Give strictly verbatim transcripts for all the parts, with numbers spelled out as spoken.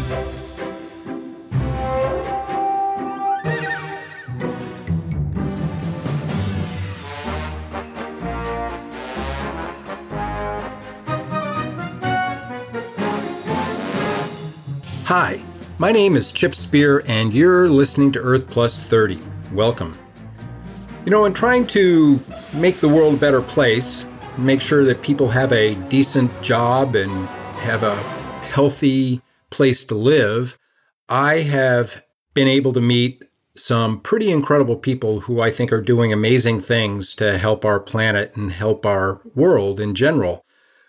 Hi, my name is Chip Spear, and you're listening to Earth Plus thirty. Welcome. You know, in trying to make the world a better place, make sure that people have a decent job and have a healthy place to live, I have been able to meet some pretty incredible people who I think are doing amazing things to help our planet and help our world in general.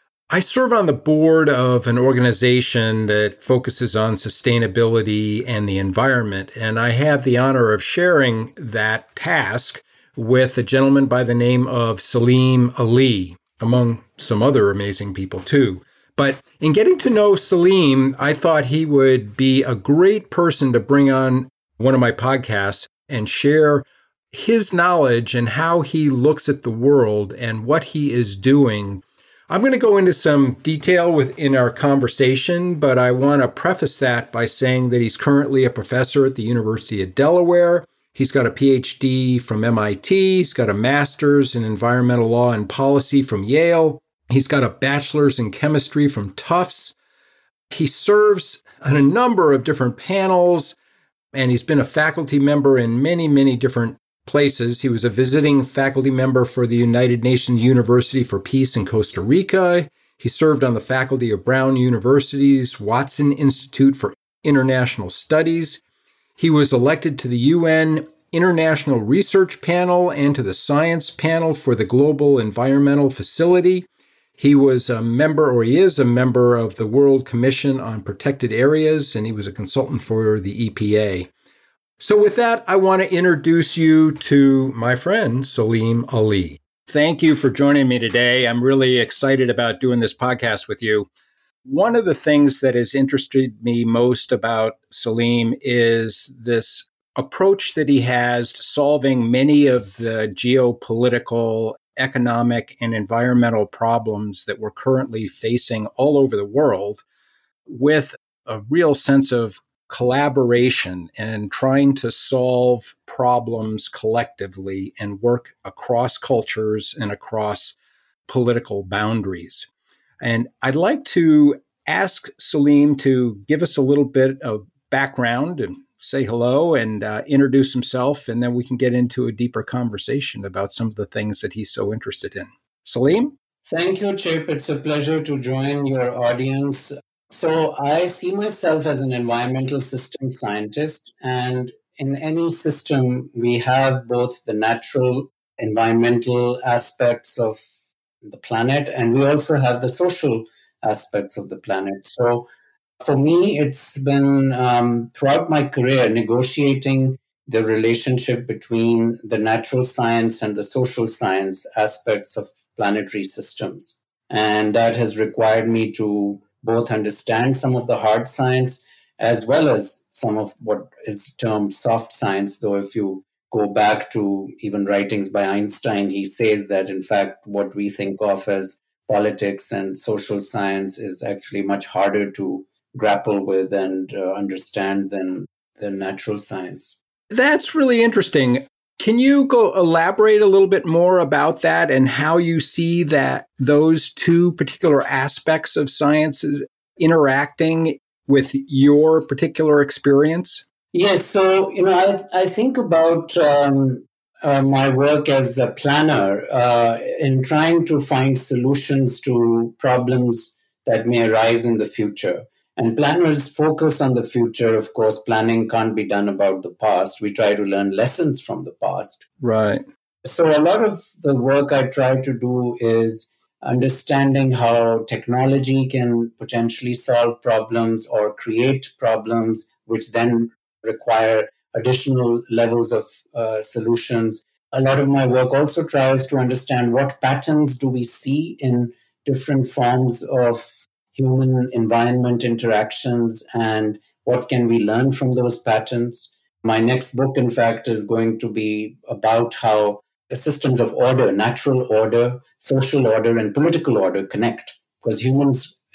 I serve on the board of an organization that focuses on sustainability and the environment, and I have the honor of sharing that task with a gentleman by the name of Salim Ali, among some other amazing people too. But in getting to know Salim, I thought he would be a great person to bring on one of my podcasts and share his knowledge and how he looks at the world and what he is doing. I'm going to go into some detail within our conversation, but I want to preface that by saying that he's currently a professor at the University of Delaware. He's got a P H D from M I T. He's got a master's in environmental law and policy from Yale. He's got a bachelor's in chemistry from Tufts. He serves on a number of different panels, and he's been a faculty member in many, many different places. He was a visiting faculty member for the United Nations University for Peace in Costa Rica. He served on the faculty of Brown University's Watson Institute for International Studies. He was elected to the U N International Research Panel and to the Science Panel for the Global Environmental Facility. He was a member, or he is a member, of the World Commission on Protected Areas, and he was a consultant for the E P A. So with that, I want to introduce you to my friend, Salim Ali. Thank you for joining me today. I'm really excited about doing this podcast with you. One of the things that has interested me most about Salim is this approach that he has to solving many of the geopolitical, economic, and environmental problems that we're currently facing all over the world, with a real sense of collaboration and trying to solve problems collectively and work across cultures and across political boundaries. And I'd like to ask Salim to give us a little bit of background and say hello and uh, introduce himself, and then we can get into a deeper conversation about some of the things that he's so interested in. Salim? Thank you, Chip. It's a pleasure to join your audience. So I see myself as an environmental systems scientist, and in any system, we have both the natural environmental aspects of the planet, and we also have the social aspects of the planet. So for me, it's been um, throughout my career negotiating the relationship between the natural science and the social science aspects of planetary systems. And that has required me to both understand some of the hard science as well as some of what is termed soft science. Though if you go back to even writings by Einstein, he says that, in fact, what we think of as politics and social science is actually much harder to grapple with and uh, understand than, than natural science. That's really interesting. Can you go elaborate a little bit more about that and how you see that those two particular aspects of sciences interacting with your particular experience? Yes. So, you know, I, I think about um, uh, my work as a planner uh, in trying to find solutions to problems that may arise in the future. And planners focus on the future. Of course, planning can't be done about the past. We try to learn lessons from the past. Right. So a lot of the work I try to do is understanding how technology can potentially solve problems or create problems, which then require additional levels of uh, solutions. A lot of my work also tries to understand what patterns do we see in different forms of human environment interactions and what can we learn from those patterns. My next book, in fact, is going to be about how systems of order, natural order, social order, and political order connect, because humans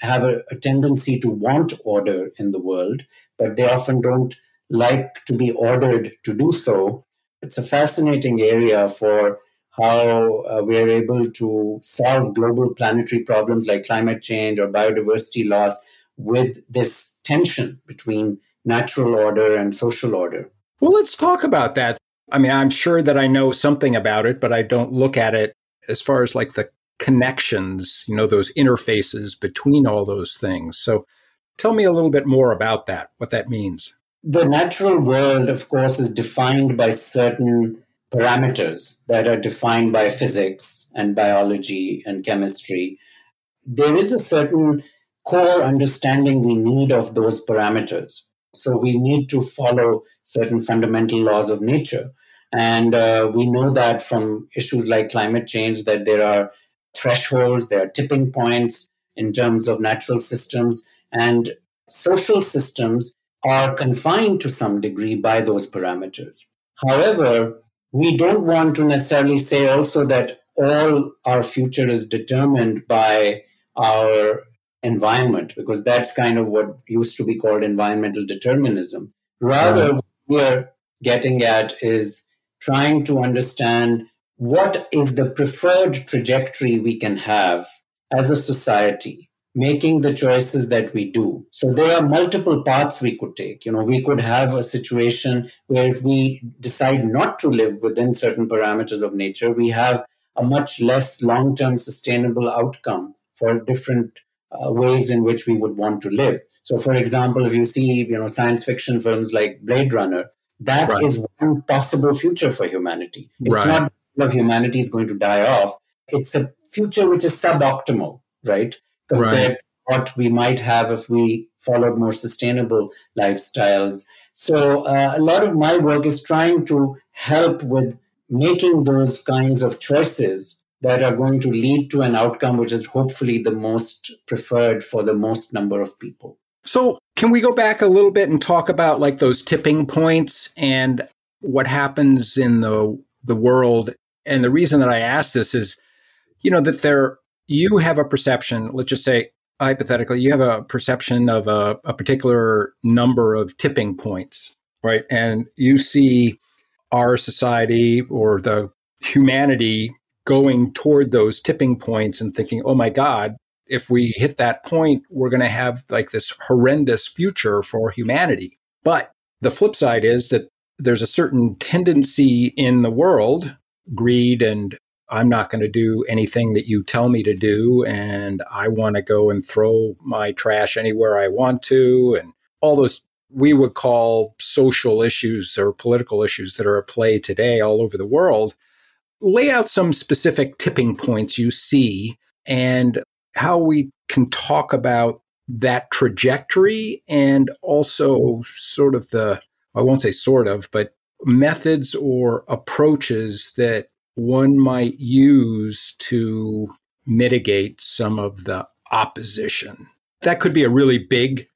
have a, a tendency to want order in the world, but they often don't like to be ordered to do so. It's a fascinating area for how uh, we are able to solve global planetary problems like climate change or biodiversity loss with this tension between natural order and social order. Well, let's talk about that. I mean, I'm sure that I know something about it, but I don't look at it as far as like the connections, you know, those interfaces between all those things. So tell me a little bit more about that, what that means. The natural world, of course, is defined by certain parameters that are defined by physics and biology and chemistry. There is a certain core understanding we need of those parameters. So we need to follow certain fundamental laws of nature. And uh, we know that from issues like climate change, that there are thresholds, there are tipping points in terms of natural systems, and social systems are confined to some degree by those parameters. However, we don't want to necessarily say also that all our future is determined by our environment, because that's kind of what used to be called environmental determinism. Rather, what we are getting at is trying to understand what is the preferred trajectory we can have as a society, making the choices that we do. So there are multiple paths we could take. You know, we could have a situation where if we decide not to live within certain parameters of nature, we have a much less long-term sustainable outcome for different uh, ways in which we would want to live. So, for example, if you see, you know, science fiction films like Blade Runner, that right. is one possible future for humanity. It's right. not that humanity is going to die off. It's a future which is suboptimal, right? Compared right. to what we might have if we followed more sustainable lifestyles. So uh, a lot of my work is trying to help with making those kinds of choices that are going to lead to an outcome which is hopefully the most preferred for the most number of people. So can we go back a little bit and talk about like those tipping points and what happens in the the world? And the reason that I ask this is, you know, that there you have a perception, let's just say hypothetically, you have a perception of a, a particular number of tipping points, right? And you see our society or the humanity going toward those tipping points and thinking, oh my God, if we hit that point, we're going to have like this horrendous future for humanity. But the flip side is that there's a certain tendency in the world, greed, and I'm not going to do anything that you tell me to do, and I want to go and throw my trash anywhere I want to, and all those we would call social issues or political issues that are at play today all over the world. Lay out some specific tipping points you see and how we can talk about that trajectory and also sort of the, I won't say sort of, but methods or approaches that one might use to mitigate some of the opposition. That could be a really big,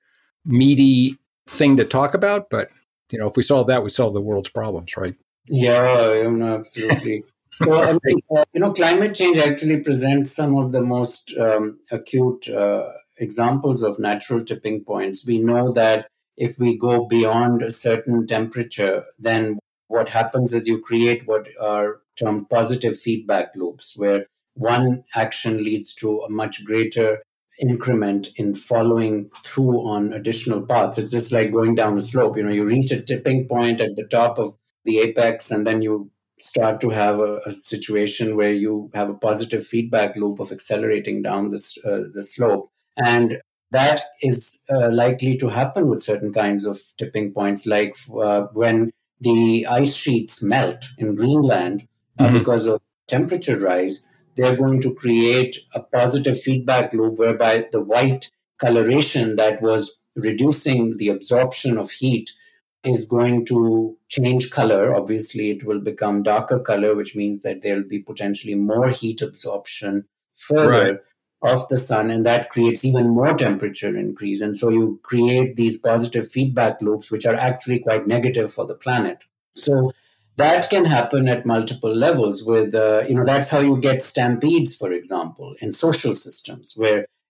meaty thing to talk about, but you know, if we solve that, we solve the world's problems, right? Yeah, absolutely. So, I mean, uh, you know, climate change actually presents some of the most um, acute uh, examples of natural tipping points. We know that if we go beyond a certain temperature, then what happens is you create what are termed positive feedback loops, where one action leads to a much greater increment in following through on additional paths. It's just like going down a slope. You know, you reach a tipping point at the top of the apex, and then you start to have a, a situation where you have a positive feedback loop of accelerating down this, uh, the slope. And that is uh, likely to happen with certain kinds of tipping points, like uh, when the ice sheets melt in Greenland uh, mm-hmm. because of temperature rise, they're going to create a positive feedback loop whereby the white coloration that was reducing the absorption of heat is going to change color. Obviously, it will become darker color, which means that there will be potentially more heat absorption further right. of the sun, and that creates even more temperature increase. And so you create these positive feedback loops, which are actually quite negative for the planet. So that can happen at multiple levels with, uh, you know, that's how you get stampedes, for example, in social systems, where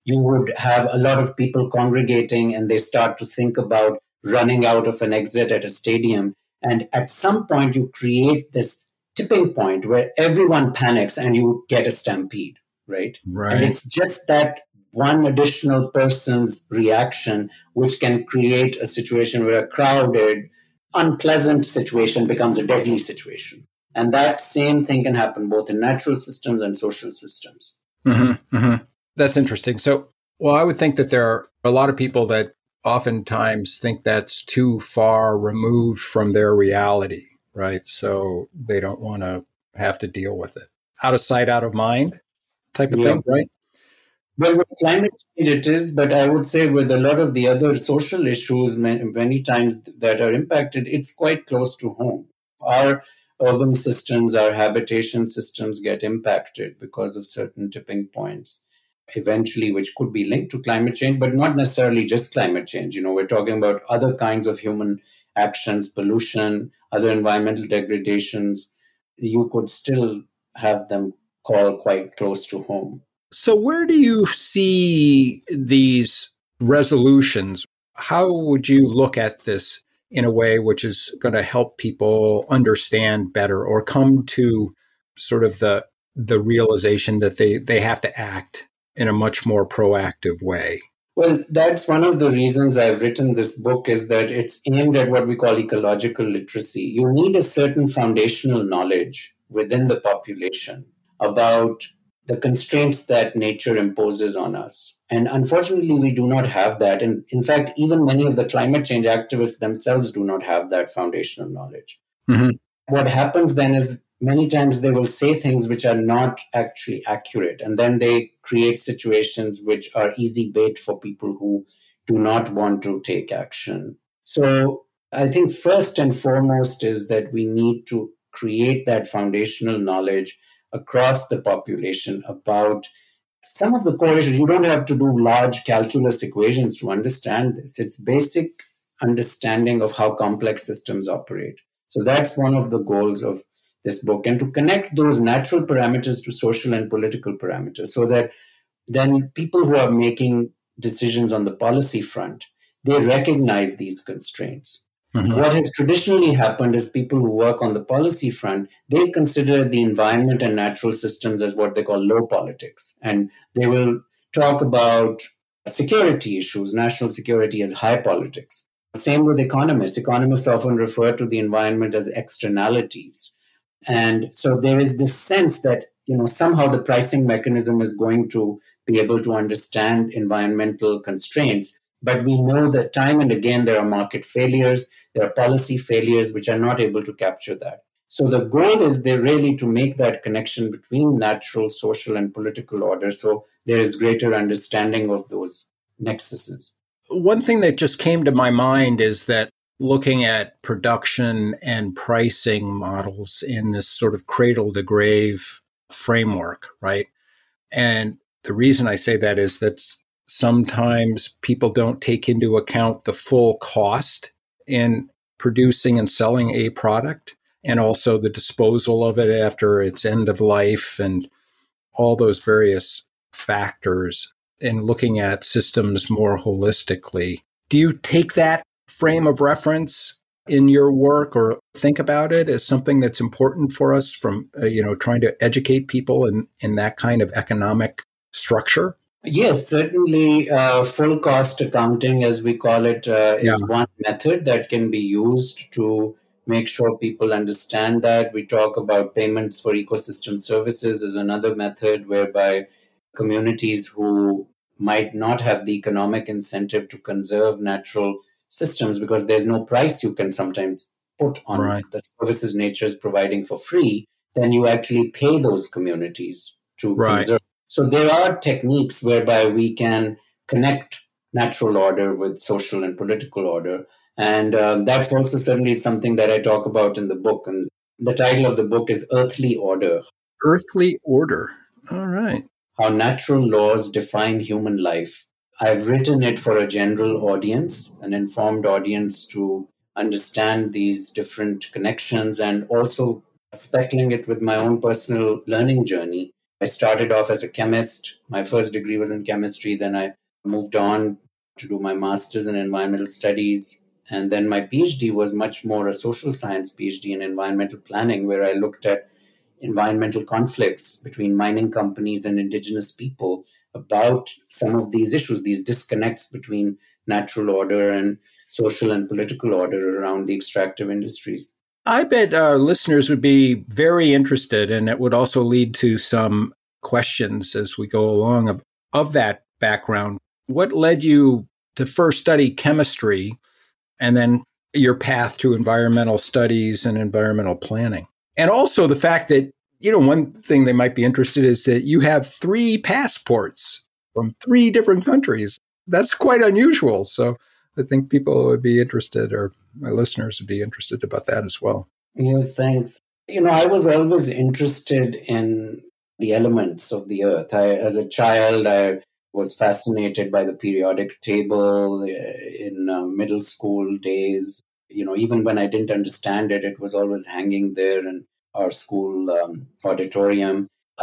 you would have a lot of people congregating and they start to think about running out of an exit at a stadium. And at some point, you create this tipping point where everyone panics and you get a stampede, right? Right. And it's just that one additional person's reaction which can create a situation where a crowded, unpleasant situation becomes a deadly situation. And that same thing can happen both in natural systems and social systems. Mm-hmm, mm-hmm. That's interesting. So, well, I would think that there are a lot of people that oftentimes think that's too far removed from their reality, right? So they don't want to have to deal with it. Out of sight, out of mind type of yeah. thing, right? Well, with climate change it is, but I would say with a lot of the other social issues, many times that are impacted, it's quite close to home. Our urban systems, our habitation systems get impacted because of certain tipping points, eventually, which could be linked to climate change, but not necessarily just climate change. You know, we're talking about other kinds of human actions, pollution, other environmental degradations. You could still have them call quite close to home. So where do you see these resolutions? How would you look at this in a way which is going to help people understand better or come to sort of the the realization that they, they have to act in a much more proactive way? Well, that's one of the reasons I've written this book, is that it's aimed at what we call ecological literacy. You need a certain foundational knowledge within the population about the constraints that nature imposes on us. And unfortunately, we do not have that. And in fact, even many of the climate change activists themselves do not have that foundational knowledge. Mm-hmm. What happens then is many times they will say things which are not actually accurate. And then they create situations which are easy bait for people who do not want to take action. So I think first and foremost is that we need to create that foundational knowledge across the population about some of the core issues. You don't have to do large calculus equations to understand this. It's basic understanding of how complex systems operate. So that's one of the goals of this book, and to connect those natural parameters to social and political parameters so that then people who are making decisions on the policy front, they recognize these constraints. Mm-hmm. What has traditionally happened is people who work on the policy front, they consider the environment and natural systems as what they call low politics. And they will talk about security issues, national security, as high politics. Same with economists. Economists often refer to the environment as externalities. And so there is this sense that, you know, somehow the pricing mechanism is going to be able to understand environmental constraints. But we know that time and again, there are market failures, there are policy failures which are not able to capture that. So the goal is there really to make that connection between natural, social, and political order. So there is greater understanding of those nexuses. One thing that just came to my mind is that looking at production and pricing models in this sort of cradle to grave framework, right? And the reason I say that is that sometimes people don't take into account the full cost in producing and selling a product, and also the disposal of it after its end of life, and all those various factors in looking at systems more holistically. Do you take that frame of reference in your work or think about it as something that's important for us from, uh, you know, trying to educate people in, in that kind of economic structure? Yes, certainly uh, full cost accounting, as we call it, uh, is Yeah. one method that can be used to make sure people understand that. We talk about payments for ecosystem services as another method whereby communities who might not have the economic incentive to conserve natural systems because there's no price you can sometimes put on Right. the services nature is providing for free, then you actually pay those communities to Right. conserve. So there are techniques whereby we can connect natural order with social and political order. And um, that's also certainly something that I talk about in the book. And the title of the book is Earthly Order. Earthly Order. All right. How Natural Laws Define Human Life. I've written it for a general audience, an informed audience, to understand these different connections, and also speckling it with my own personal learning journey. I started off as a chemist. My first degree was in chemistry. Then I moved on to do my master's in environmental studies. And then my PhD was much more a social science PhD in environmental planning, where I looked at environmental conflicts between mining companies and indigenous people about some of these issues, these disconnects between natural order and social and political order around the extractive industries. I bet our listeners would be very interested, and it would also lead to some questions as we go along of, of that background. What led you to first study chemistry and then your path to environmental studies and environmental planning? And also the fact that, you know, one thing they might be interested in is that you have three passports from three different countries. That's quite unusual. So I think people would be interested, or my listeners would be interested about that as well. Yes, thanks. You know, I was always interested in the elements of the earth. I, as a child, I was fascinated by the periodic table in uh, middle school days. You know, even when I didn't understand it, it was always hanging there in our school um, auditorium.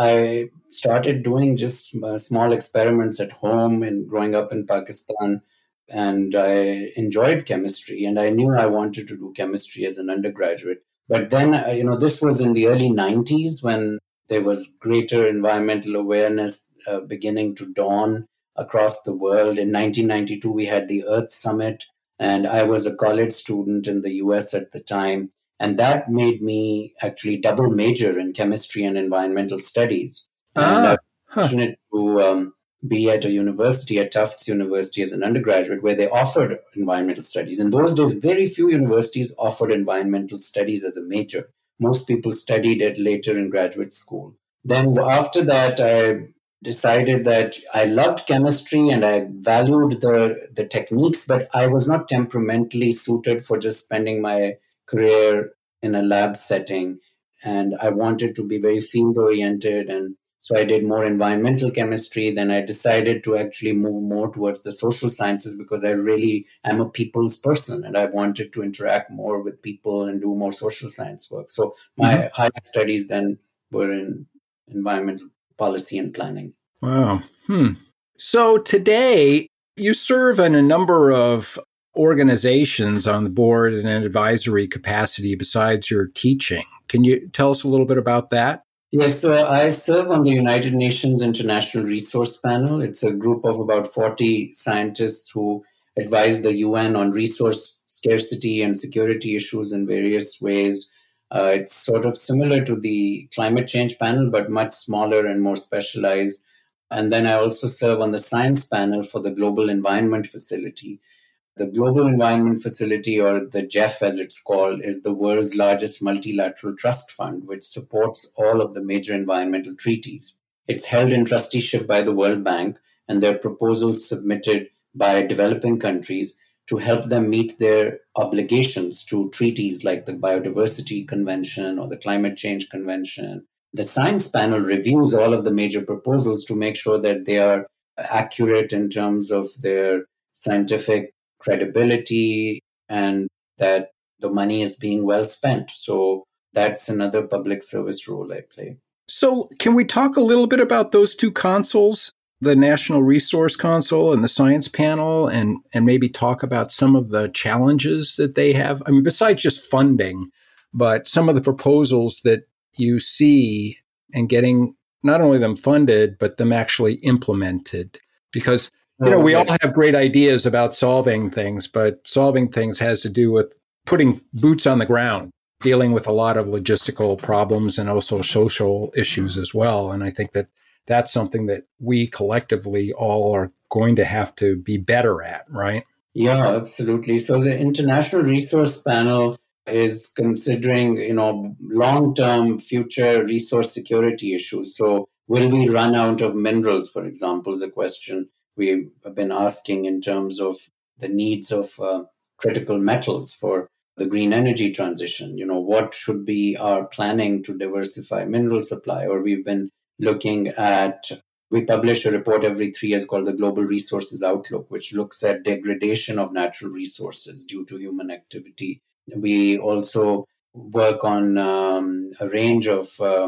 I started doing just uh, small experiments at home and growing up in Pakistan. And I enjoyed chemistry, and I knew I wanted to do chemistry as an undergraduate. But then, uh, you know, this was in the early nineties when there was greater environmental awareness uh, beginning to dawn across the world. In nineteen ninety-two, we had the Earth Summit, and I was a college student in the U S at the time. And that made me actually double major in chemistry and environmental studies. And Ah, I was huh. fortunate to um, be at a university, at Tufts University as an undergraduate, where they offered environmental studies. In those days, very few universities offered environmental studies as a major. Most people studied it later in graduate school. Then after that, I decided that I loved chemistry and I valued the, the techniques, but I was not temperamentally suited for just spending my career in a lab setting. And I wanted to be very field-oriented, and so I did more environmental chemistry. Then I decided to actually move more towards the social sciences because I really am a people's person and I wanted to interact more with people and do more social science work. So my mm-hmm. higher studies then were in environmental policy and planning. Wow. Hmm. So today you serve in a number of organizations on the board in an advisory capacity besides your teaching. Can you tell us a little bit about that? Yes, so I serve on the United Nations International Resource Panel. It's a group of about forty scientists who advise the U N on resource scarcity and security issues in various ways. Uh, it's sort of similar to the climate change panel, but much smaller and more specialized. And then I also serve on the science panel for the Global Environment Facility. The Global Environment Facility, or the G E F as it's called, is the world's largest multilateral trust fund, which supports all of the major environmental treaties. It's held in trusteeship by the World Bank, and there are proposals submitted by developing countries to help them meet their obligations to treaties like the Biodiversity Convention or the Climate Change Convention. The science panel reviews all of the major proposals to make sure that they are accurate in terms of their scientific credibility and that the money is being well spent. So that's another public service role I play. So can we talk a little bit about those two consoles, the National Resource Council and the Science Panel, and, and maybe talk about some of the challenges that they have? I mean, besides just funding, but some of the proposals that you see and getting not only them funded, but them actually implemented. Because You know, we all have great ideas about solving things, but solving things has to do with putting boots on the ground, dealing with a lot of logistical problems and also social issues as well. And I think that that's something that we collectively all are going to have to be better at, right? Yeah, absolutely. So the International Resource Panel is considering, you know, long-term future resource security issues. So will we run out of minerals, for example, is a question we have been asking in terms of the needs of uh, critical metals for the green energy transition. You know, what should be our planning to diversify mineral supply? Or we've been looking at, we publish a report every three years called the Global Resources Outlook, which looks at degradation of natural resources due to human activity. We also work on um, a range of um,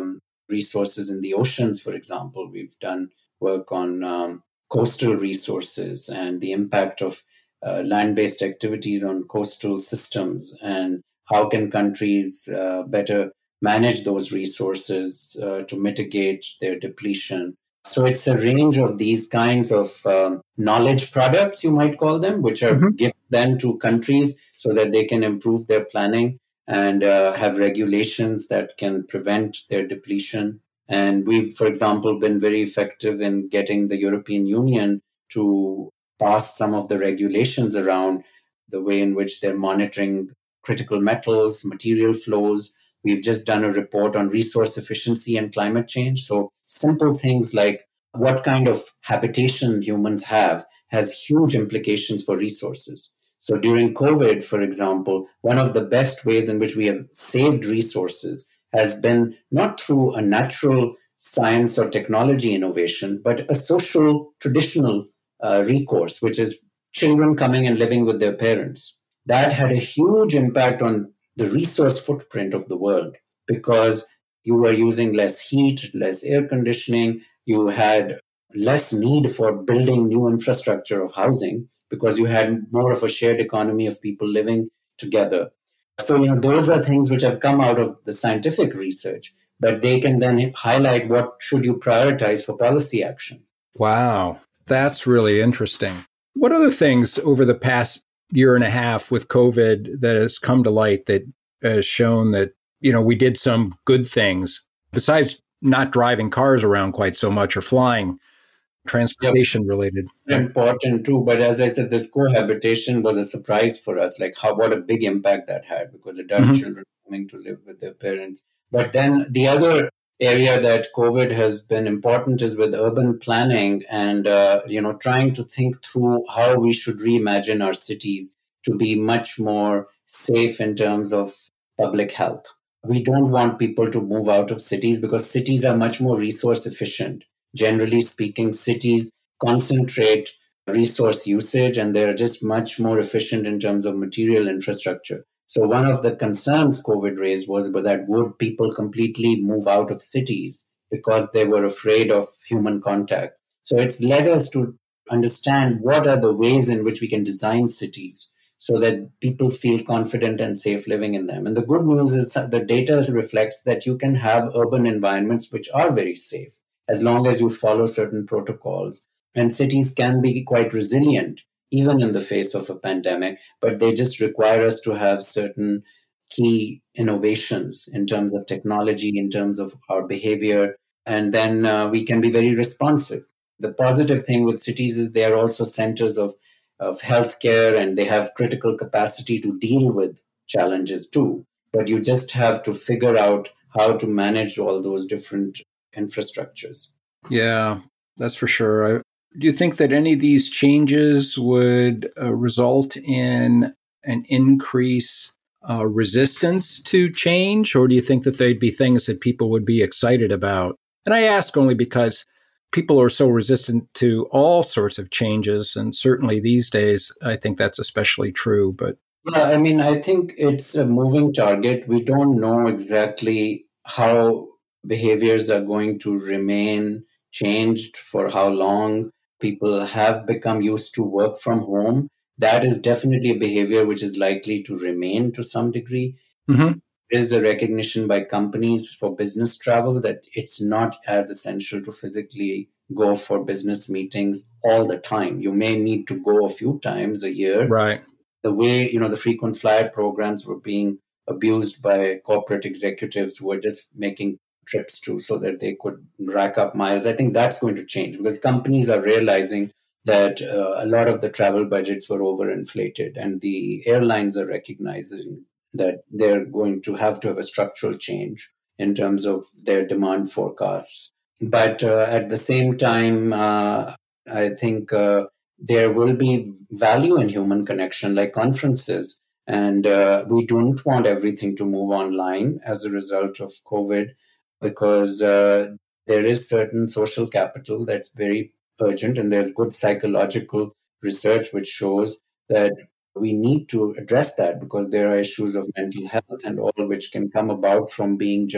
resources in the oceans, for example. We've done work on um, coastal resources and the impact of uh, land-based activities on coastal systems, and how can countries uh, better manage those resources uh, to mitigate their depletion. So it's a range of these kinds of um, knowledge products, you might call them, which are Mm-hmm. given then to countries so that they can improve their planning and uh, have regulations that can prevent their depletion. And we've, for example, been very effective in getting the European Union to pass some of the regulations around the way in which they're monitoring critical metals, material flows. We've just done a report on resource efficiency and climate change. So simple things like what kind of habitation humans have has huge implications for resources. So during COVID, for example, one of the best ways in which we have saved resources has been not through a natural science or technology innovation, but a social traditional uh, recourse, which is children coming and living with their parents. That had a huge impact on the resource footprint of the world because you were using less heat, less air conditioning, you had less need for building new infrastructure of housing because you had more of a shared economy of people living together. So, you know, those are things which have come out of the scientific research, but they can then highlight what should you prioritize for policy action. Wow, that's really interesting. What other things over the past year and a half with COVID that has come to light that has shown that, you know, we did some good things besides not driving cars around quite so much or flying, transportation yep. related? Important too, but as I said, this cohabitation was a surprise for us, like how what a big impact that had because adult mm-hmm. children coming to live with their parents. But then the other area that COVID has been important is with urban planning and, uh, you know, trying to think through how we should reimagine our cities to be much more safe in terms of public health. We don't want people to move out of cities because cities are much more resource efficient. Generally speaking, cities concentrate resource usage and they're just much more efficient in terms of material infrastructure. So one of the concerns COVID raised was that would people completely move out of cities because they were afraid of human contact. So it's led us to understand what are the ways in which we can design cities so that people feel confident and safe living in them. And the good news is that the data reflects that you can have urban environments which are very safe as long as you follow certain protocols. And cities can be quite resilient, even in the face of a pandemic, but they just require us to have certain key innovations in terms of technology, in terms of our behavior, and then uh, we can be very responsive. The positive thing with cities is they are also centers of, of healthcare and they have critical capacity to deal with challenges too. But you just have to figure out how to manage all those different infrastructures. Yeah, that's for sure. I, do you think that any of these changes would uh, result in an increase uh, resistance to change, or do you think that they'd be things that people would be excited about? And I ask only because people are so resistant to all sorts of changes, and certainly these days, I think that's especially true. But yeah, I mean, I think it's a moving target. We don't know exactly how behaviors are going to remain changed, for how long. People have become used to work from home. That is definitely a behavior which is likely to remain to some degree. Mm-hmm. There is a recognition by companies for business travel that it's not as essential to physically go for business meetings all the time. You may need to go a few times a year. Right. The way, you know, the frequent flyer programs were being abused by corporate executives who were just making trips to so that they could rack up miles. I think that's going to change because companies are realizing that uh, a lot of the travel budgets were overinflated and the airlines are recognizing that they're going to have to have a structural change in terms of their demand forecasts. But uh, at the same time, uh, I think uh, there will be value in human connection like conferences. And uh, we don't want everything to move online as a result of COVID, because uh, there is certain social capital that's very urgent, and there's good psychological research which shows that we need to address that because there are issues of mental health and all which can come about from being just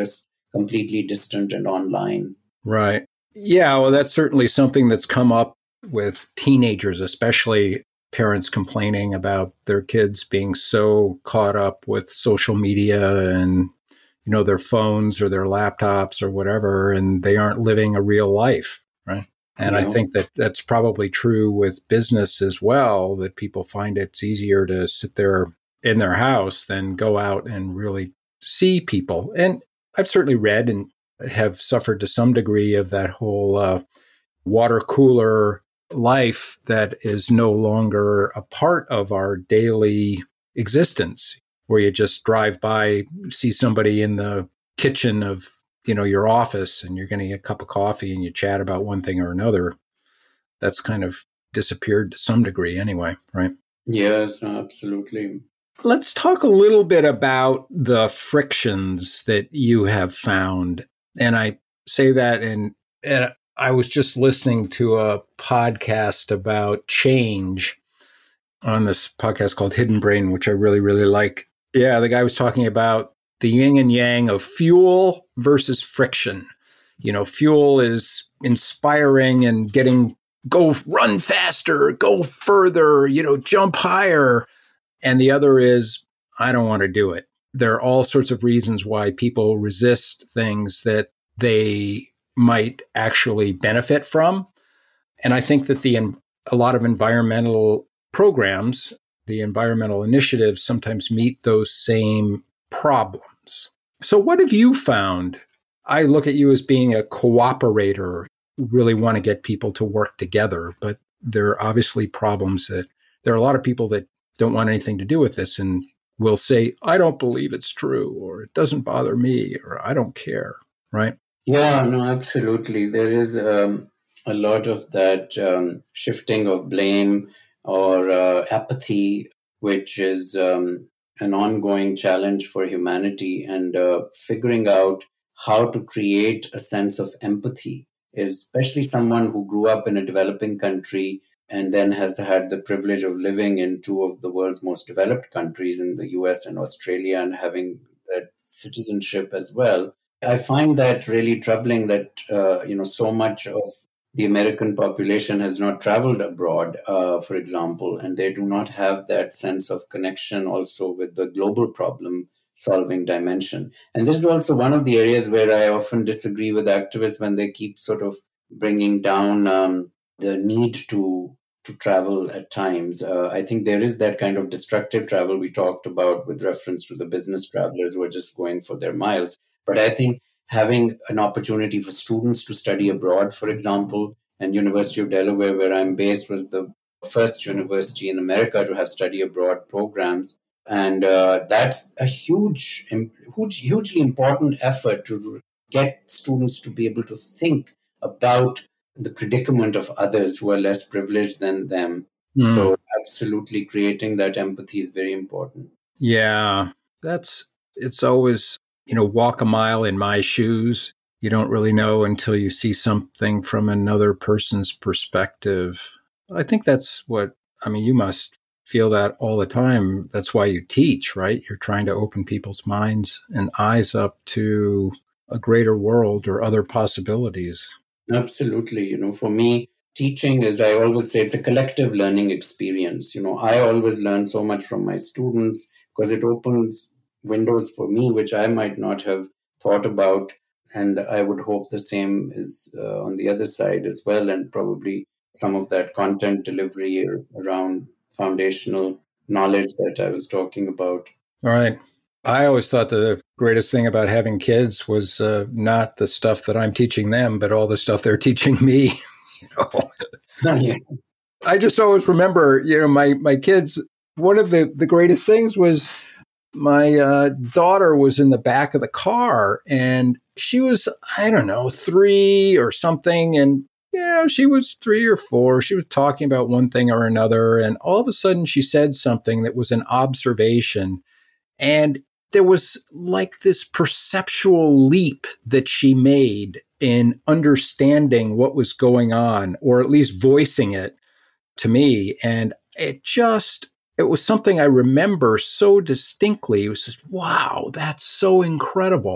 completely distant and online. Right. Yeah, well, that's certainly something that's come up with teenagers, especially parents complaining about their kids being so caught up with social media and, you know, their phones or their laptops or whatever, and they aren't living a real life, right? And I Yeah. think that that's probably true with business as well, that people find it's easier to sit there in their house than go out and really see people. And I've certainly read and have suffered to some degree of that whole uh, water cooler life that is no longer a part of our daily existence, where you just drive by, see somebody in the kitchen of, you know, your office, and you're going to get a cup of coffee and you chat about one thing or another. That's kind of disappeared to some degree anyway, right? Yes, absolutely. Let's talk a little bit about the frictions that you have found. And I say that, and, and I was just listening to a podcast about change on this podcast called Hidden Brain, which I really, really like. Yeah, the guy was talking about the yin and yang of fuel versus friction. You know, fuel is inspiring and getting, go run faster, go further, you know, jump higher. And the other is, I don't want to do it. There are all sorts of reasons why people resist things that they might actually benefit from. And I think that the a lot of environmental programs, the environmental initiatives, sometimes meet those same problems. So what have you found? I look at you as being a cooperator, really want to get people to work together, but there are obviously problems that there are a lot of people that don't want anything to do with this and will say, I don't believe it's true, or it doesn't bother me, or I don't care, right? Yeah, no, absolutely. There is um, a lot of that um, shifting of blame or uh, apathy, which is um, an ongoing challenge for humanity. And uh, figuring out how to create a sense of empathy, especially someone who grew up in a developing country and then has had the privilege of living in two of the world's most developed countries, in the U S and Australia, and having that citizenship as well. I find that really troubling that, uh, you know, so much of the American population has not traveled abroad, uh, for example, and they do not have that sense of connection also with the global problem solving dimension. And this is also one of the areas where I often disagree with activists when they keep sort of bringing down um, the need to to travel at times. Uh, I think there is that kind of destructive travel we talked about with reference to the business travelers who are just going for their miles. But I think having an opportunity for students to study abroad, for example, and University of Delaware, where I'm based, was the first university in America to have study abroad programs. And uh, that's a huge, huge, hugely important effort to get students to be able to think about the predicament of others who are less privileged than them. Mm. So absolutely creating that empathy is very important. Yeah, that's, it's always, you know, walk a mile in my shoes. You don't really know until you see something from another person's perspective. I think that's what, I mean, you must feel that all the time. That's why you teach, right? You're trying to open people's minds and eyes up to a greater world or other possibilities. Absolutely. You know, for me, teaching is, I always say, it's a collective learning experience. You know, I always learn so much from my students because it opens windows for me, which I might not have thought about. And I would hope the same is uh, on the other side as well. And probably some of that content delivery around foundational knowledge that I was talking about. All right. I always thought the greatest thing about having kids was uh, not the stuff that I'm teaching them, but all the stuff they're teaching me. You know? Yes. I just always remember, you know, my my kids, one of the, the greatest things was my uh, daughter was in the back of the car, and she was, I don't know, three or something. And, you know, she was three or four. She was talking about one thing or another. And all of a sudden she said something that was an observation. And there was like this perceptual leap that she made in understanding what was going on, or at least voicing it to me. And it just, it was something I remember so distinctly. It was just, wow, that's so incredible.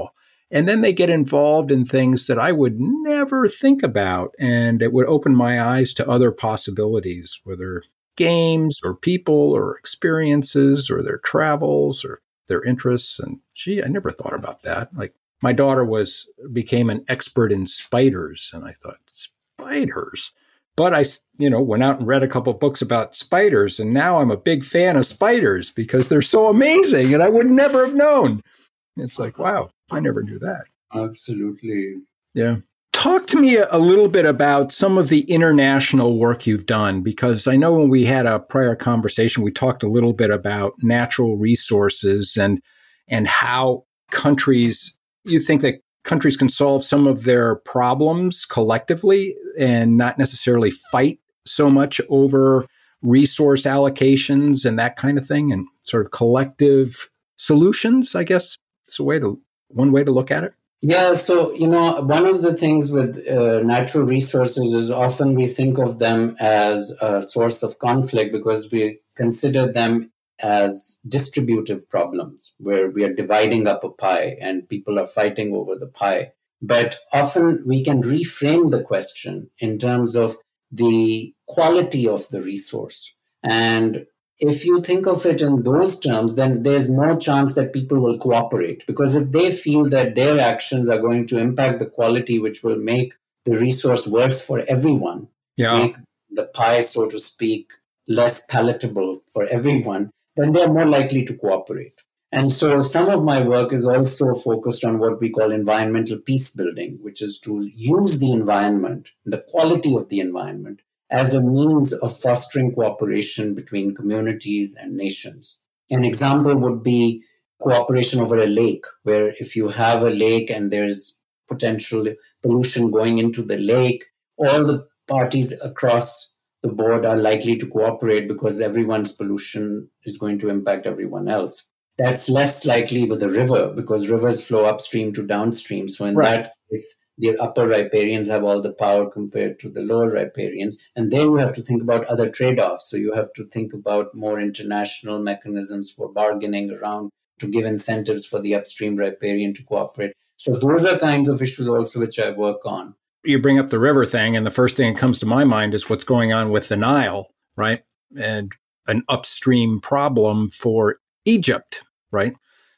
And then they get involved in things that I would never think about. And it would open my eyes to other possibilities, whether games or people or experiences or their travels or their interests. And gee, I never thought about that. Like my daughter was, became an expert in spiders. And I thought, spiders? But I, you know, went out and read a couple of books about spiders. And now I'm a big fan of spiders because they're so amazing. And I would never have known. It's like, wow, I never knew that. Absolutely. Yeah. Talk to me a little bit about some of the international work you've done, because I know when we had a prior conversation, we talked a little bit about natural resources and and how countries, you think that countries can solve some of their problems collectively and not necessarily fight so much over resource allocations and that kind of thing, and sort of collective solutions, I guess. It's a way to one way to look at it. Yeah, so, you know, one of the things with uh, natural resources is often we think of them as a source of conflict because we consider them as distributive problems where we are dividing up a pie and people are fighting over the pie. But often we can reframe the question in terms of the quality of the resource. And if you think of it in those terms, then there's more chance that people will cooperate. Because if they feel that their actions are going to impact the quality, which will make the resource worse for everyone, yeah. make the pie, so to speak, less palatable for everyone, then they're more likely to cooperate. And so some of my work is also focused on what we call environmental peace building, which is to use the environment, the quality of the environment, as a means of fostering cooperation between communities and nations. An example would be cooperation over a lake, where if you have a lake and there's potential pollution going into the lake, all the parties across the board are likely to cooperate because everyone's pollution is going to impact everyone else. That's less likely with a river because rivers flow upstream to downstream. So in right. that case, the upper riparians have all the power compared to the lower riparians. And then you have to think about other trade-offs. So you have to think about more international mechanisms for bargaining around to give incentives for the upstream riparian to cooperate. So those are kinds of issues also which I work on. You bring up the river thing, and the first thing that comes to my mind is what's going on with the Nile, right? And an upstream problem for Egypt, right?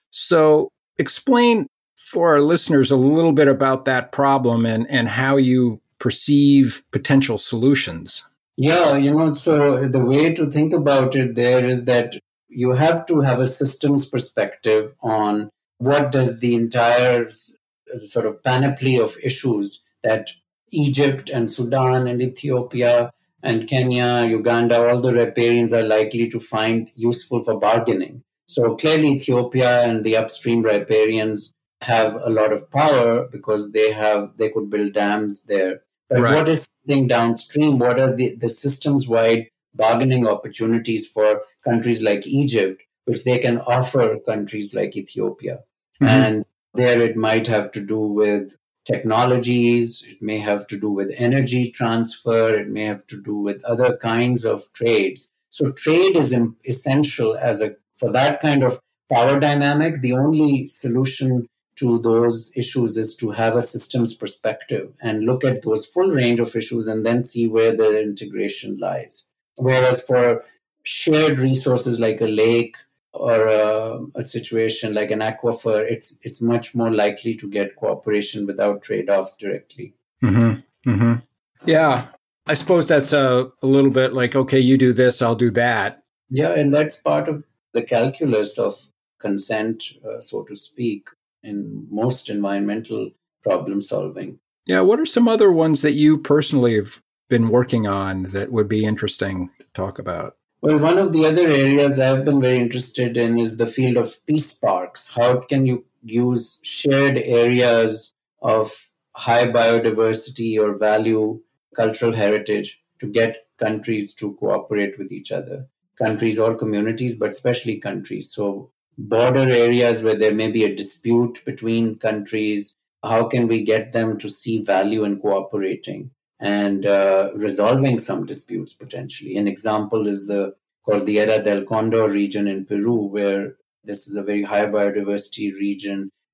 So explain for our listeners a little bit about that problem and, and how you perceive potential solutions. Yeah, you know, so the way to think about it there is that you have to have a systems perspective on what does the entire sort of panoply of issues that Egypt and Sudan and Ethiopia and Kenya, Uganda, all the riparians are likely to find useful for bargaining. So clearly Ethiopia and the upstream riparians have a lot of power because they have they could build dams there. But right. what is something downstream? What are the, the systems-wide bargaining opportunities for countries like Egypt, which they can offer countries like Ethiopia? Mm-hmm. And there it might have to do with technologies, it may have to do with energy transfer, it may have to do with other kinds of trades. So trade is essential as a for that kind of power dynamic. The only solution to those issues is to have a systems perspective and look at those full range of issues and then see where the integration lies. Whereas for shared resources like a lake or a, a situation like an aquifer, it's it's much more likely to get cooperation without trade-offs directly. Mm-hmm. Mm-hmm. Yeah, I suppose that's a, a little bit like, okay, you do this, I'll do that. Yeah, and that's part of the calculus of consent, uh, so to speak, in most environmental problem solving. Yeah, what are some other ones that you personally have been working on that would be interesting to talk about? Well, one of the other areas I've been very interested in is the field of peace parks. How can you use shared areas of high biodiversity or value cultural heritage to get countries to cooperate with each other? Countries or communities, but especially countries. So border areas where there may be a dispute between countries, how can we get them to see value in cooperating and uh, resolving some disputes potentially? An example is the Cordillera del Condor region in Peru, where this is a very high biodiversity region.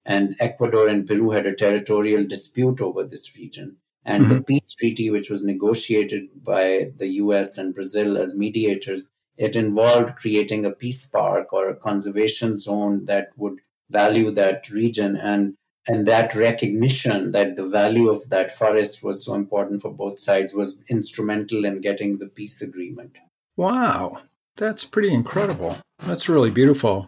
And Ecuador and Peru had a territorial dispute over this region. And mm-hmm. the peace treaty, which was negotiated by the U S and Brazil as mediators, it involved creating a peace park or a conservation zone that would value that region. And, and that recognition that the value of that forest was so important for both sides was instrumental in getting the peace agreement. Wow, that's pretty incredible. That's really beautiful.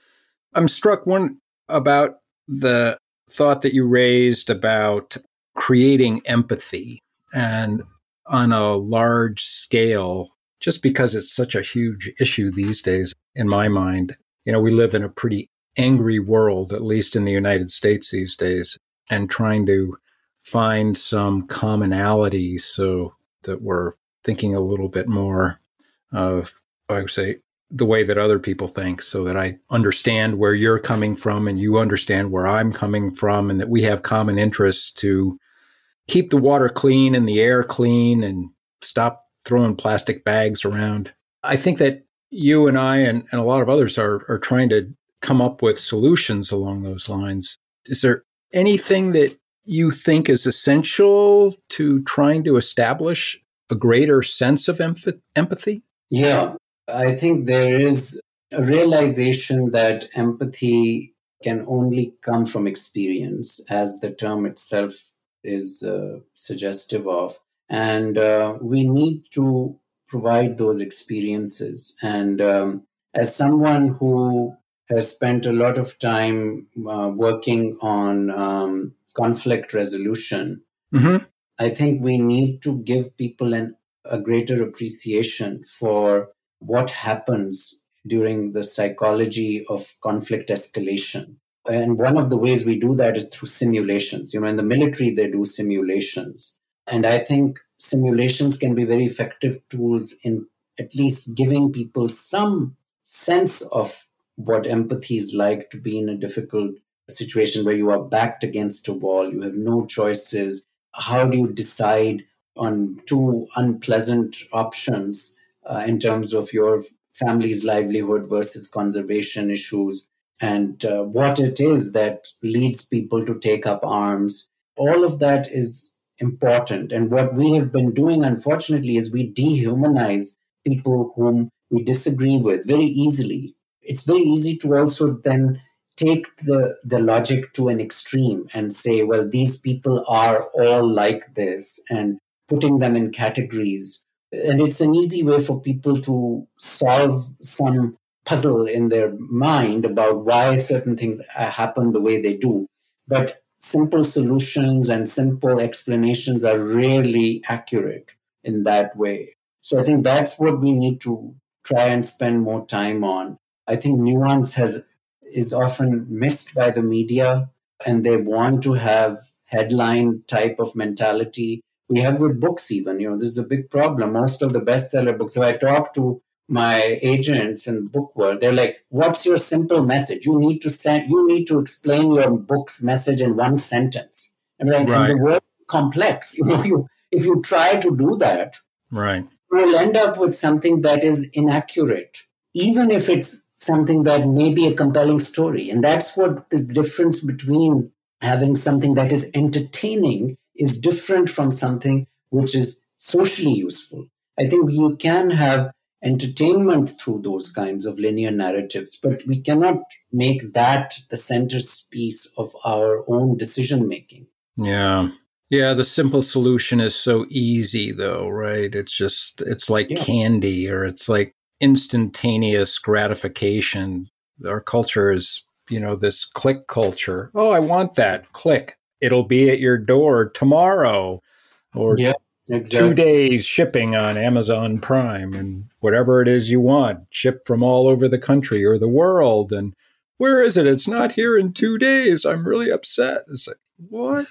I'm struck one about the thought that you raised about creating empathy and on a large scale, just because it's such a huge issue these days, in my mind. You know, we live in a pretty angry world, at least in the United States these days, and trying to find some commonality so that we're thinking a little bit more of, I would say, the way that other people think, so that I understand where you're coming from and you understand where I'm coming from, and that we have common interests to keep the water clean and the air clean and stop throwing plastic bags around. I think that you and I and, and a lot of others are, are trying to come up with solutions along those lines. Is there anything that you think is essential to trying to establish a greater sense of emph- empathy? Yeah, I think there is a realization that empathy can only come from experience, as the term itself is uh, suggestive of. And uh, we need to provide those experiences. And um, as someone who has spent a lot of time uh, working on um, conflict resolution, mm-hmm. I think we need to give people an, a greater appreciation for what happens during the psychology of conflict escalation. And one of the ways we do that is through simulations. You know, in the military, they do simulations. And I think simulations can be very effective tools in at least giving people some sense of what empathy is like to be in a difficult situation where you are backed against a wall, you have no choices. How do you decide on two unpleasant options uh, in terms of your family's livelihood versus conservation issues, and uh, what it is that leads people to take up arms? All of that is important. And what we have been doing, unfortunately, is we dehumanize people whom we disagree with very easily. It's very easy to also then take the, the logic to an extreme and say, well, these people are all like this, and putting them in categories. And it's an easy way for people to solve some puzzle in their mind about why certain things happen the way they do. But simple solutions and simple explanations are rarely accurate in that way. So I think that's what we need to try and spend more time on. I think nuance has is often missed by the media, and they want to have headline type of mentality. We have with books even, you know, this is a big problem. Most of the bestseller books, if I talk to my agents in the book world, they're like, what's your simple message? You need to send, you need to explain your book's message in one sentence. And, right. and the word is complex. You know, you, if you try to do that, right, you'll end up with something that is inaccurate, even if it's something that may be a compelling story. And that's what the difference between having something that is entertaining is different from something which is socially useful. I think you can have entertainment through those kinds of linear narratives, but we cannot make that the centerpiece of our own decision-making. Yeah. Yeah, the simple solution is so easy, though, right? It's just, it's like yeah. candy, or it's like instantaneous gratification. Our culture is, you know, this click culture. Oh, I want that. Click. It'll be at your door tomorrow, or yeah, exactly. two days shipping on Amazon Prime, and whatever it is you want, shipped from all over the country or the world. And where is it? It's not here in two days. I'm really upset. It's like, what?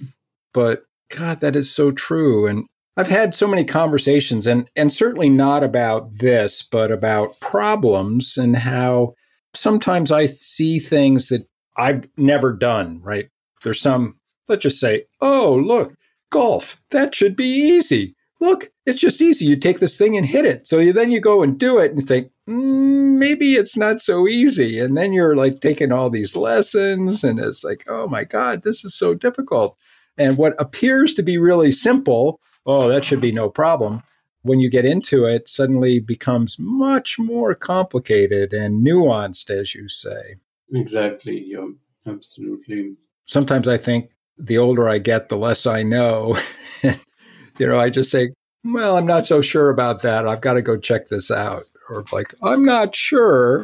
But God, that is so true. And I've had so many conversations, and, and certainly not about this, but about problems and how sometimes I see things that I've never done, right? There's some, let's just say, oh, look, golf, that should be easy. Look, it's just easy. You take this thing and hit it. So you, then you go and do it and think, mm, maybe it's not so easy. And then you're like taking all these lessons and it's like, oh my God, this is so difficult. And what appears to be really simple, oh, that should be no problem. When you get into it, suddenly becomes much more complicated and nuanced, as you say. Exactly. Yeah, absolutely. Sometimes I think the older I get, the less I know. You know, I just say, well, I'm not so sure about that. I've got to go check this out. Or like, I'm not sure.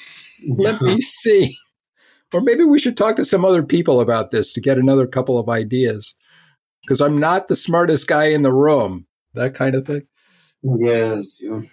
Let me see. Or maybe we should talk to some other people about this to get another couple of ideas. Because I'm not the smartest guy in the room. That kind of thing. Yes. Yeah.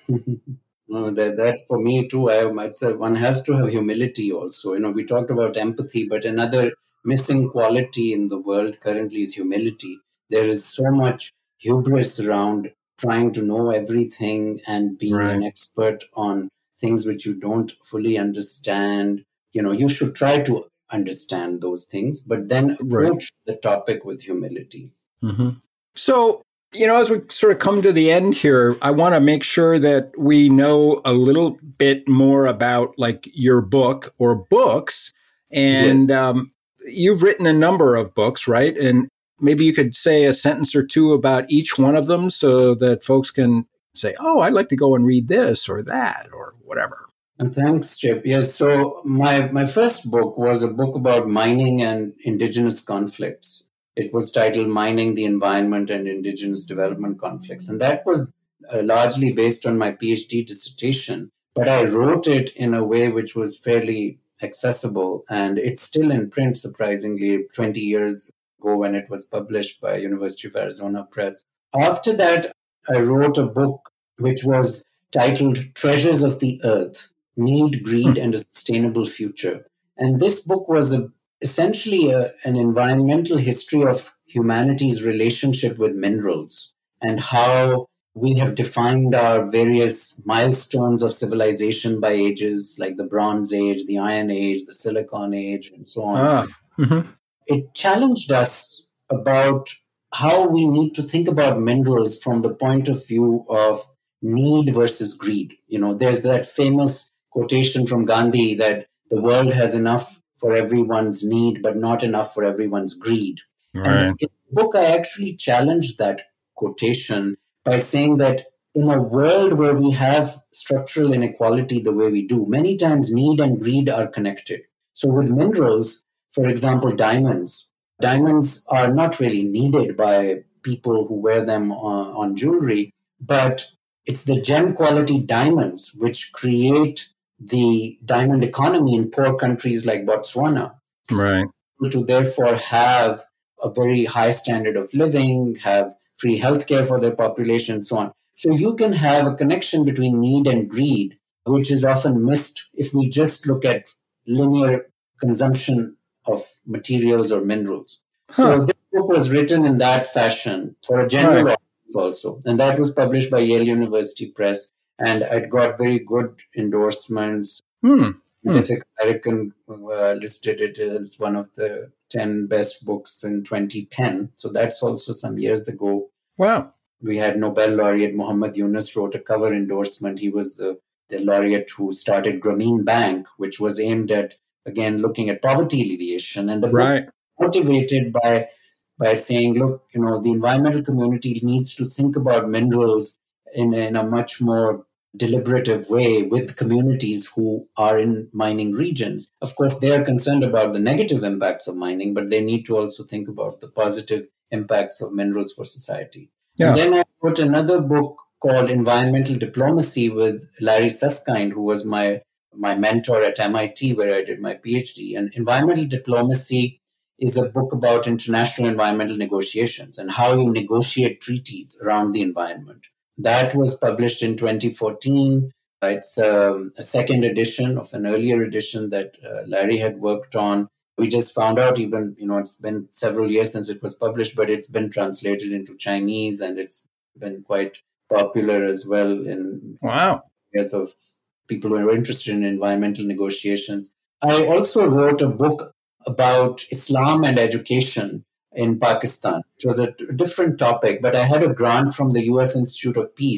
No, that, that for me too, I might say one has to have humility also. You know, we talked about empathy, but another missing quality in the world currently is humility. There is so much hubris around trying to know everything and being right. an expert on things which you don't fully understand. You know, you should try to understand those things, but then approach right. the topic with humility. Mm-hmm. So, you know, as we sort of come to the end here, I want to make sure that we know a little bit more about like your book or books. And yes. um, you've written a number of books, right? And maybe you could say a sentence or two about each one of them so that folks can say, oh, I'd like to go and read this or that or whatever. And thanks, Chip. Yes. So my, my first book was a book about mining and indigenous conflicts. It was titled Mining the Environment and Indigenous Development Conflicts. And that was uh, largely based on my PhD dissertation. But I wrote it in a way which was fairly accessible. And it's still in print, surprisingly, twenty years ago when it was published by University of Arizona Press. After that, I wrote a book which was titled Treasures of the Earth, Need, Greed, and a Sustainable Future. And this book was a essentially a, an environmental history of humanity's relationship with minerals and how we have defined our various milestones of civilization by ages, like the Bronze Age, the Iron Age, the Silicon Age, and so on. Ah, mm-hmm. It challenged us about how we need to think about minerals from the point of view of need versus greed. You know, there's that famous quotation from Gandhi that the world has enough for everyone's need, but not enough for everyone's greed. Right. And in the book, I actually challenged that quotation by saying that in a world where we have structural inequality the way we do, many times need and greed are connected. So with minerals, for example, diamonds, diamonds are not really needed by people who wear them on, on jewelry, but it's the gem quality diamonds which create the diamond economy in poor countries like Botswana. Right. To therefore have a very high standard of living, have free healthcare for their population, and so on. So you can have a connection between need and greed, which is often missed if we just look at linear consumption of materials or minerals. Huh. So this book was written in that fashion for a general right. audience also. And that was published by Yale University Press. And it got very good endorsements. Hmm. Scientific American uh, listed it as one of the ten best books in twenty ten. So that's also some years ago. Wow. We had Nobel laureate Muhammad Yunus wrote a cover endorsement. He was the, the laureate who started Grameen Bank, which was aimed at, again, looking at poverty alleviation. And the right. book motivated by, by saying, look, you know, the environmental community needs to think about minerals in, in a much more deliberative way with communities who are in mining regions. Of course, they are concerned about the negative impacts of mining, but they need to also think about the positive impacts of minerals for society. Yeah. And then I wrote another book called Environmental Diplomacy with Larry Susskind, who was my, my mentor at M I T, where I did my PhD. And Environmental Diplomacy is a book about international environmental negotiations and how you negotiate treaties around the environment. That was published in twenty fourteen. It's um, a second edition of an earlier edition that uh, Larry had worked on. We just found out even, you know, it's been several years since it was published, but it's been translated into Chinese and it's been quite popular as well in wow. areas of people who are interested in environmental negotiations. I also wrote a book about Islam and education in Pakistan. It was a different topic, but I had a grant from the U S Institute of Peace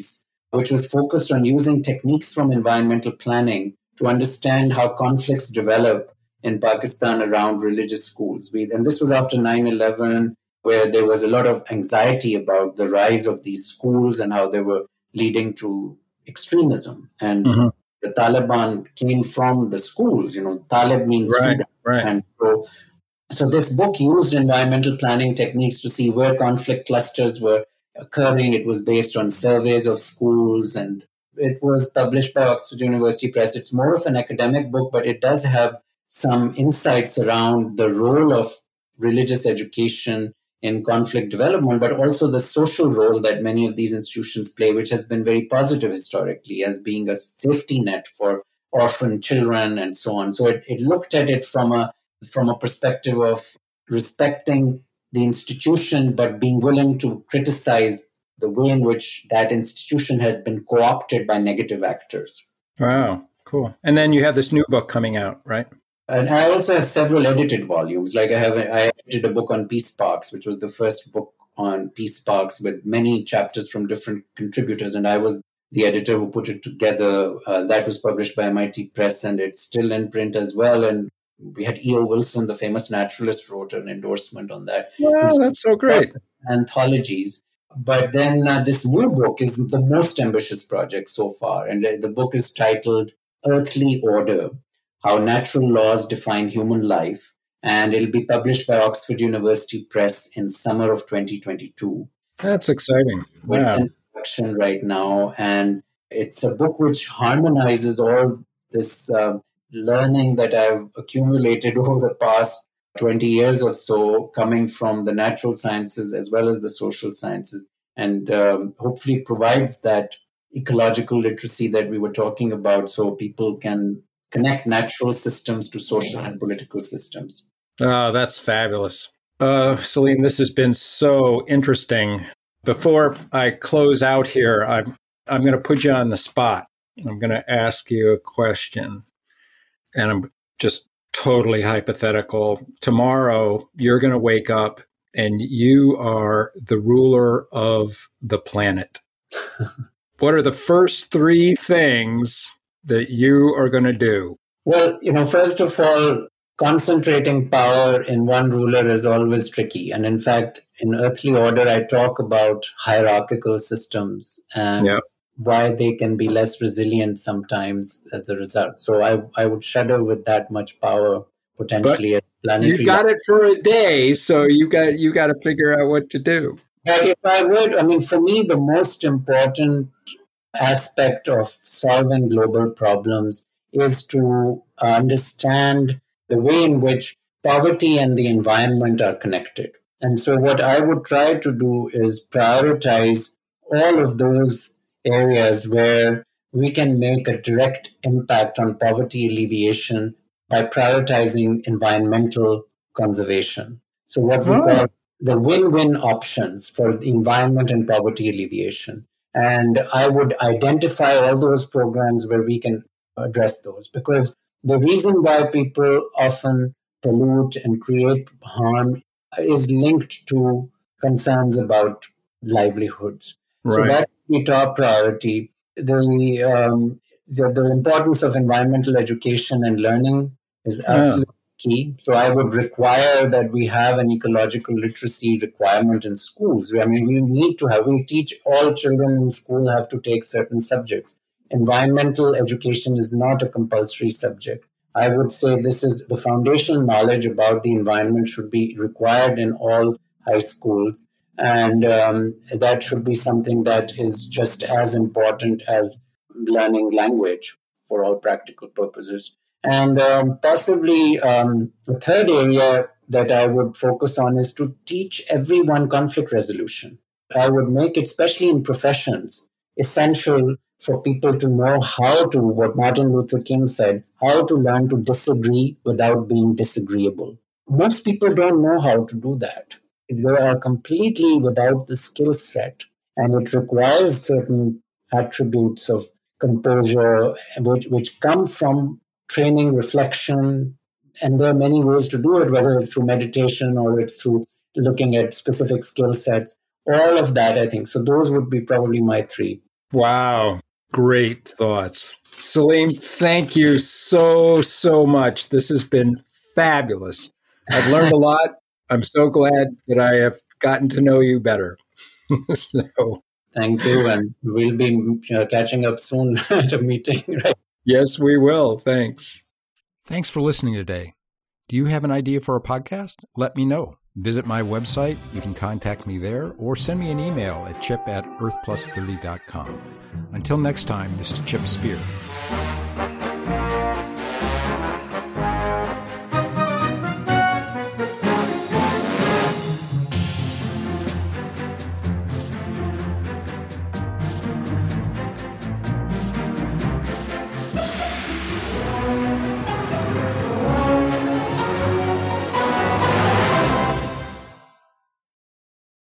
which was focused on using techniques from environmental planning to understand how conflicts develop in Pakistan around religious schools. We, and this was after nine eleven, where there was a lot of anxiety about the rise of these schools and how they were leading to extremism. And mm-hmm. the Taliban came from the schools. You know, Talib means right, student. Right. And so, so this book used environmental planning techniques to see where conflict clusters were occurring. It was based on surveys of schools, and it was published by Oxford University Press. It's more of an academic book, but it does have some insights around the role of religious education in conflict development, but also the social role that many of these institutions play, which has been very positive historically as being a safety net for orphan children and so on. So it, it looked at it from a from a perspective of respecting the institution, but being willing to criticize the way in which that institution had been co-opted by negative actors. Wow, cool. And then you have this new book coming out, right? And I also have several edited volumes. Like I have, I edited a book on peace parks, which was the first book on peace parks with many chapters from different contributors. And I was the editor who put it together. Uh, that was published by M I T Press, and it's still in print as well. And we had E O Wilson, the famous naturalist, wrote an endorsement on that. Wow, that's so great. Anthologies. But then uh, this new book is the most ambitious project so far. And the book is titled Earthly Order: How Natural Laws Define Human Life. And it'll be published by Oxford University Press in summer of twenty twenty-two. That's exciting. Wow. It's in production right now. And it's a book which harmonizes all this uh, learning that I've accumulated over the past twenty years or so, coming from the natural sciences as well as the social sciences, and um, hopefully provides that ecological literacy that we were talking about, so people can connect natural systems to social and political systems. Oh, that's fabulous. Uh, Salim, this has been so interesting. Before I close out here, I'm, I'm going to put you on the spot. I'm going to ask you a question, and I'm just totally hypothetical. Tomorrow, you're going to wake up and you are the ruler of the planet. What are the first three things that you are going to do? Well, you know, first of all, concentrating power in one ruler is always tricky. And in fact, in Earthly Order, I talk about hierarchical systems and yep. why they can be less resilient sometimes as a result. So I, I would shudder with that much power potentially at planetary. You got it for a day, so you got you got to figure out what to do. But if I would, I mean, for me, the most important aspect of solving global problems is to understand the way in which poverty and the environment are connected. And so what I would try to do is prioritize all of those areas where we can make a direct impact on poverty alleviation by prioritizing environmental conservation. So what we oh. call the win-win options for the environment and poverty alleviation. And I would identify all those programs where we can address those, because the reason why people often pollute and create harm is linked to concerns about livelihoods. Right. So that would be top priority. The, um, the the importance of environmental education and learning is absolutely yeah. key. So I would require that we have an ecological literacy requirement in schools. I mean, we need to have, we teach all children in school have to take certain subjects. Environmental education is not a compulsory subject. I would say this is the foundational knowledge about the environment should be required in all high schools. And um, that should be something that is just as important as learning language for all practical purposes. And um, possibly um, the third area that I would focus on is to teach everyone conflict resolution. I would make it, especially in professions, essential for people to know how to, what Martin Luther King said, how to learn to disagree without being disagreeable. Most people don't know how to do that. They are completely without the skill set, and it requires certain attributes of composure, which, which come from training, reflection, and there are many ways to do it, whether it's through meditation or it's through looking at specific skill sets. All of that, I think. So those would be probably my three. Wow. Great thoughts. Salim, thank you so, so much. This has been fabulous. I've learned a lot. I'm so glad that I have gotten to know you better. so, Thank you. And we'll be uh, catching up soon at a meeting, right? Yes, we will. Thanks. Thanks for listening today. Do you have an idea for a podcast? Let me know. Visit my website. You can contact me there or send me an email at chip at earth plus thirty dot com. Until next time, this is Chip Spear.